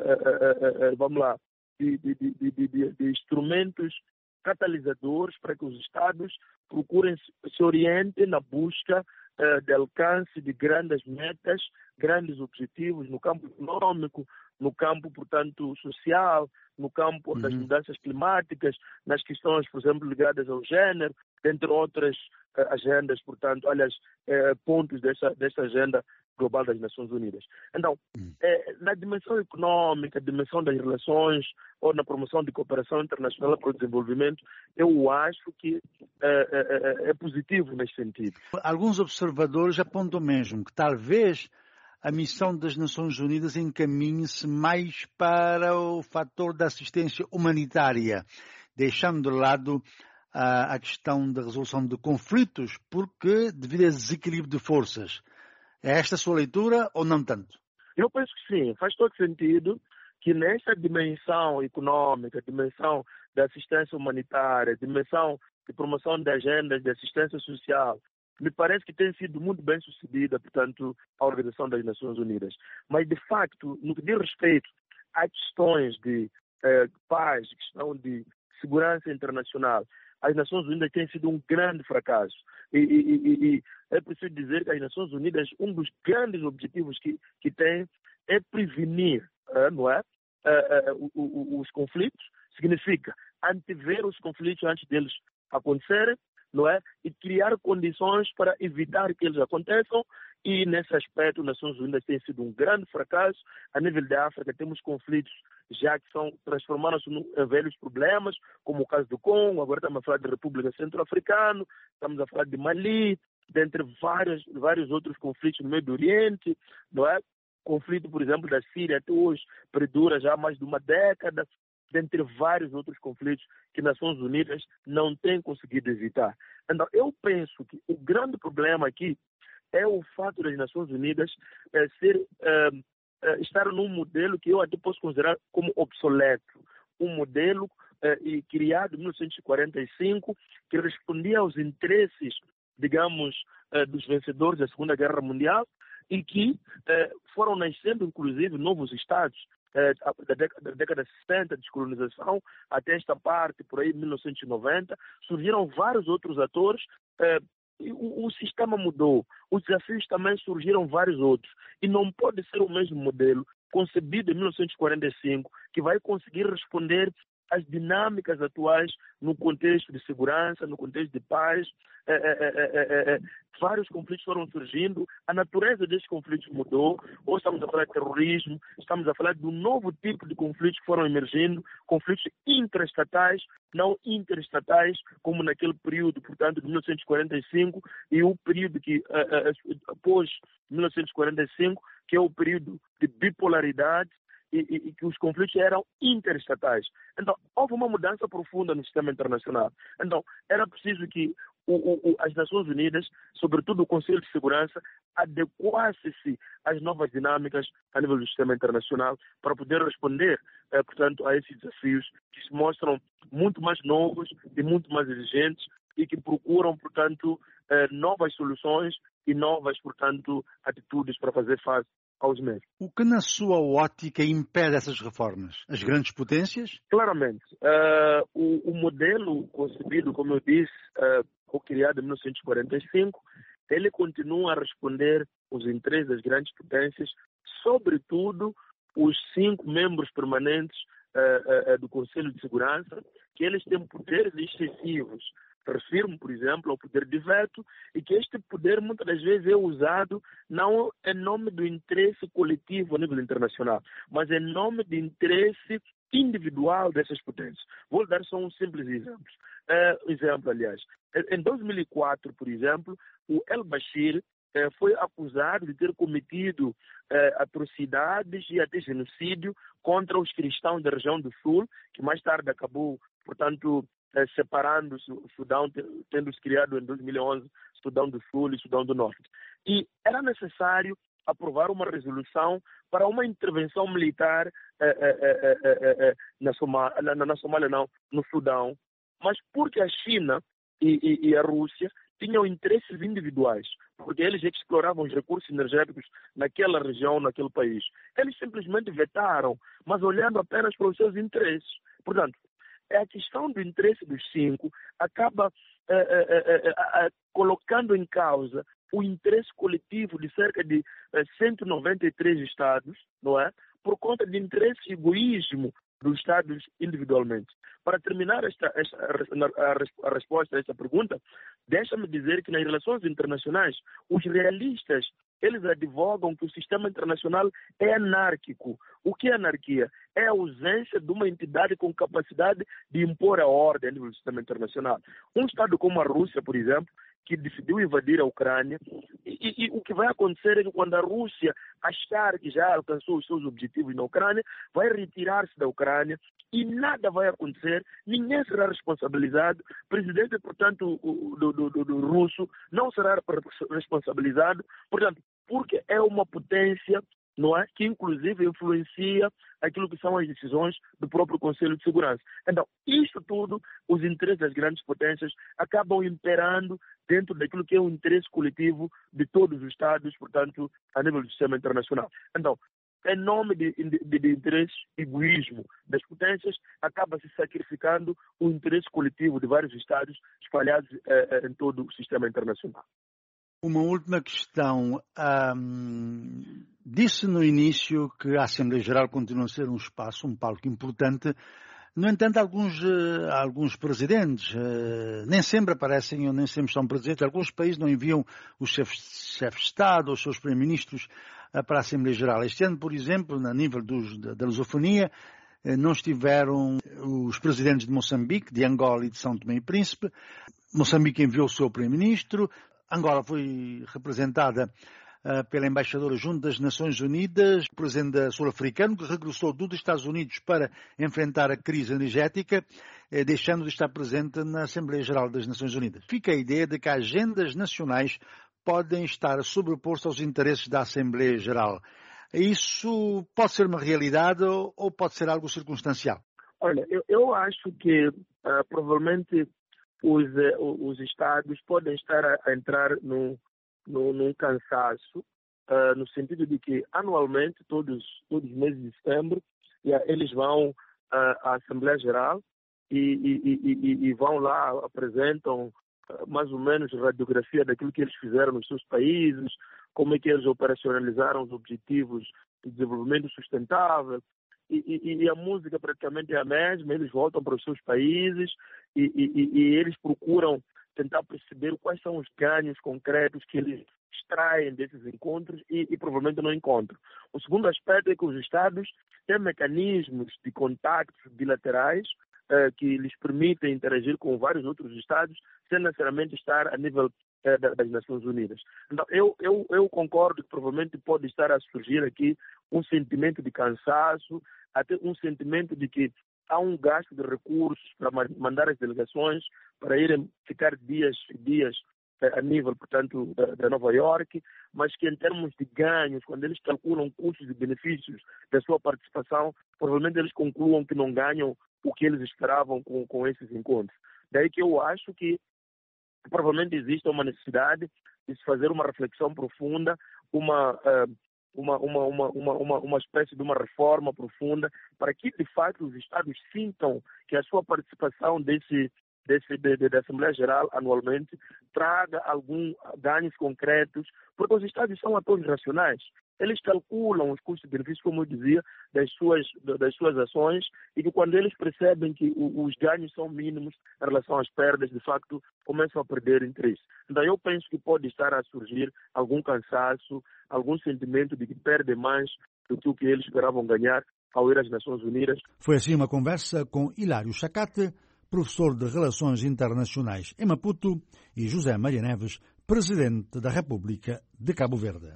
de instrumentos catalisadores para que os Estados procurem se orientem na busca de alcance de grandes metas, grandes objetivos no campo econômico, no campo, portanto, social, no campo das mudanças climáticas, nas questões, por exemplo, ligadas ao gênero, entre outras agendas, portanto, pontos desta agenda global das Nações Unidas. Então, na dimensão econômica, dimensão das relações ou na promoção de cooperação internacional para o desenvolvimento, eu acho que é positivo nesse sentido. Alguns observadores apontam mesmo que talvez a missão das Nações Unidas encaminhe-se mais para o fator da assistência humanitária, deixando de lado a questão da resolução de conflitos, porque devido a desequilíbrio de forças. É esta a sua leitura ou não tanto? Eu penso que sim, faz todo sentido que nesta dimensão econômica, dimensão da assistência humanitária, dimensão de promoção de agendas de assistência social, me parece que tem sido muito bem sucedida, portanto, a Organização das Nações Unidas. Mas, de facto, no que diz respeito a questões de paz, questão de segurança internacional, as Nações Unidas têm sido um grande fracasso. E é preciso dizer que as Nações Unidas, um dos grandes objetivos que tem é prevenir, não é? Os conflitos, significa antever os conflitos antes deles acontecerem, não é? E criar condições para evitar que eles aconteçam. E nesse aspecto, as Nações Unidas têm sido um grande fracasso. A nível da África, temos conflitos já que transformaram-se em velhos problemas, como o caso do Congo, agora estamos a falar da República Centro-Africana, estamos a falar de Mali, dentre vários outros conflitos no Médio Oriente, não é? Conflito, por exemplo, da Síria até hoje perdura já há mais de uma década, dentre vários outros conflitos que as Nações Unidas não têm conseguido evitar. Então, eu penso que o grande problema aqui é o fato das Nações Unidas estar num modelo que eu até posso considerar como obsoleto. Um modelo criado em 1945 que respondia aos interesses, digamos, dos vencedores da Segunda Guerra Mundial e que foram nascendo, inclusive, novos Estados. Da década de 60, descolonização, até esta parte, por aí, 1990, surgiram vários outros atores. O sistema mudou, os desafios também surgiram vários outros. E não pode ser o mesmo modelo concebido em 1945 que vai conseguir responder às dinâmicas atuais no contexto de segurança, no contexto de paz. Vários conflitos foram surgindo, a natureza destes conflitos mudou. Ou estamos a falar de terrorismo, estamos a falar de um novo tipo de conflitos que foram emergindo, conflitos intraestatais, não interestatais, como naquele período, portanto, de 1945, e o período que, após 1945, que é o período de bipolaridade, e que os conflitos eram interestatais. Então, houve uma mudança profunda no sistema internacional. Então, era preciso que as Nações Unidas, sobretudo o Conselho de Segurança, adequasse-se às novas dinâmicas a nível do sistema internacional para poder responder, portanto, a esses desafios que se mostram muito mais novos e muito mais exigentes e que procuram, portanto, novas soluções e novas, portanto, atitudes para fazer face aos mesmos. O que, na sua ótica, impede essas reformas? As grandes potências? Claramente. O modelo concebido, como eu disse, ou criado em 1945, ele continua a responder aos interesses das grandes potências, sobretudo os 5 membros permanentes do Conselho de Segurança, que eles têm poderes excessivos. Refiro-me, por exemplo, ao poder de veto, e que este poder muitas das vezes é usado não em nome do interesse coletivo a nível internacional, mas em nome do interesse individual dessas potências. Vou dar só um simples exemplo. Em 2004, por exemplo, o El-Bashir foi acusado de ter cometido atrocidades e até genocídio contra os cristãos da região do Sul, que mais tarde acabou, portanto, separando-se o Sudão, tendo-se criado em 2011 Sudão do Sul e Sudão do Norte. E era necessário aprovar uma resolução para uma intervenção militar no Sudão, mas porque a China e a Rússia tinham interesses individuais, porque eles exploravam os recursos energéticos naquela região, naquele país. Eles simplesmente vetaram, mas olhando apenas para os seus interesses. Portanto, a questão do interesse dos 5 acaba colocando em causa o interesse coletivo de cerca de 193 Estados, não é? Por conta de interesse e egoísmo dos Estados individualmente. Para terminar a resposta a esta pergunta, deixa-me dizer que nas relações internacionais, os realistas, eles advogam que o sistema internacional é anárquico. O que é anarquia? É a ausência de uma entidade com capacidade de impor a ordem a nível do sistema internacional. Um Estado como a Rússia, por exemplo, que decidiu invadir a Ucrânia, e o que vai acontecer é que quando a Rússia achar que já alcançou os seus objetivos na Ucrânia, vai retirar-se da Ucrânia e nada vai acontecer, ninguém será responsabilizado, o presidente, portanto, do russo não será responsabilizado, portanto, porque é uma potência, não é, que inclusive influencia aquilo que são as decisões do próprio Conselho de Segurança. Então, isto tudo, os interesses das grandes potências acabam imperando dentro daquilo que é o interesse coletivo de todos os Estados, portanto, a nível do sistema internacional. Então, em nome de interesse, egoísmo das potências, acaba se sacrificando o interesse coletivo de vários Estados espalhados em todo o sistema internacional. Uma última questão. Disse no início que a Assembleia Geral continua a ser um espaço, um palco importante. No entanto, alguns presidentes nem sempre aparecem ou nem sempre são presentes. Alguns países não enviam os chefes de Estado ou os seus primeiros-ministros para a Assembleia Geral. Este ano, por exemplo, a nível da lusofonia, não estiveram os presidentes de Moçambique, de Angola e de São Tomé e Príncipe. Moçambique enviou o seu primeiro-ministro. Angola foi representada pela embaixadora junto das Nações Unidas, o presidente sul-africano, que regressou dos Estados Unidos para enfrentar a crise energética, deixando de estar presente na Assembleia Geral das Nações Unidas. Fica a ideia de que agendas nacionais podem estar a sobrepor-se aos interesses da Assembleia Geral. Isso pode ser uma realidade ou pode ser algo circunstancial? Olha, eu acho que provavelmente os Estados podem estar a entrar num cansaço, no sentido de que anualmente, todos os meses de setembro, eles vão à Assembleia Geral e vão lá, apresentam mais ou menos radiografia daquilo que eles fizeram nos seus países, como é que eles operacionalizaram os objetivos de desenvolvimento sustentável, e a música praticamente é a mesma, eles voltam para os seus países e eles procuram tentar perceber quais são os ganhos concretos que eles extraem desses encontros e provavelmente não encontram. O segundo aspecto é que os Estados têm mecanismos de contactos bilaterais que lhes permitem interagir com vários outros Estados sem necessariamente estar a nível das Nações Unidas. Então, eu concordo que provavelmente pode estar a surgir aqui um sentimento de cansaço, até um sentimento de que há um gasto de recursos para mandar as delegações para irem ficar dias a nível, portanto, da Nova Iorque, mas que em termos de ganhos, quando eles calculam custos e benefícios da sua participação, provavelmente eles concluam que não ganham o que eles esperavam com esses encontros. Daí que eu acho que provavelmente existe uma necessidade de se fazer uma reflexão profunda, uma espécie de uma reforma profunda, para que de fato os Estados sintam que a sua participação da Assembleia Geral anualmente traga alguns ganhos concretos, porque os Estados são atores racionais. Eles calculam os custos e benefícios, como eu dizia, das suas ações, e que quando eles percebem que os ganhos são mínimos em relação às perdas, de facto, começam a perder interesse. Então eu penso que pode estar a surgir algum cansaço, algum sentimento de que perdem mais do que o que eles esperavam ganhar ao ir às Nações Unidas. Foi assim uma conversa com Hilário Chacate, professor de Relações Internacionais em Maputo, e José Maria Neves, presidente da República de Cabo Verde.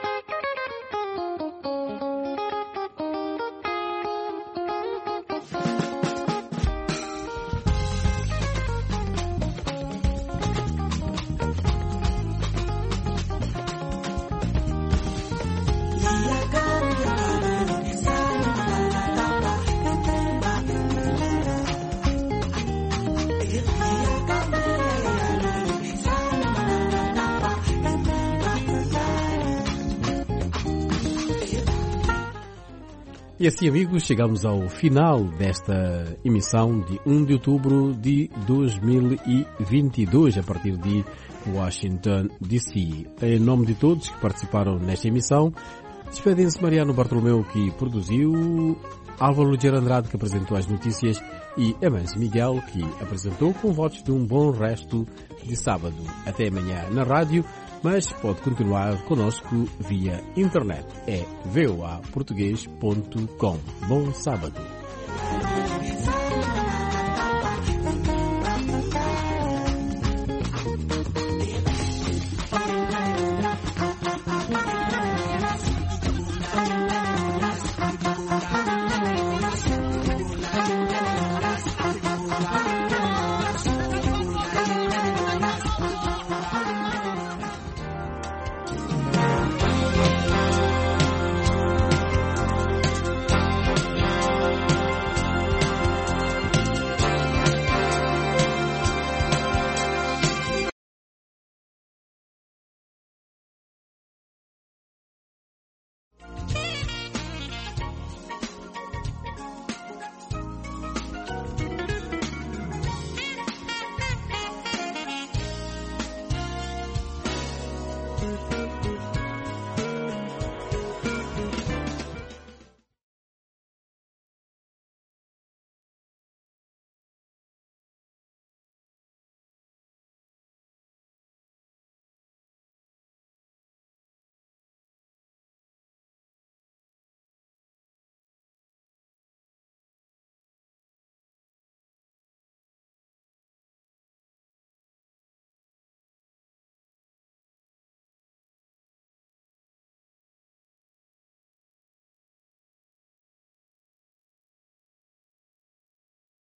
E assim, amigos, chegamos ao final desta emissão de 1 de outubro de 2022, a partir de Washington, D.C. Em nome de todos que participaram nesta emissão, despedem-se Mariano Bartolomeu, que produziu, Álvaro Lugero Andrade, que apresentou as notícias, e Emancio Miguel, que apresentou, com votos de um bom resto de sábado. Até amanhã na rádio, mas pode continuar conosco via internet. É voaportugues.com. Bom sábado.